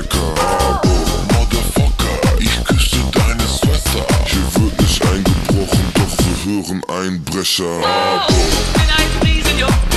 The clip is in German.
lecker. Abo, Motherfucker, ich küsse deine Schwester. Hier wird nicht eingebrochen, doch wir hören Einbrecher. Abo. Bin ein Riesenjunge.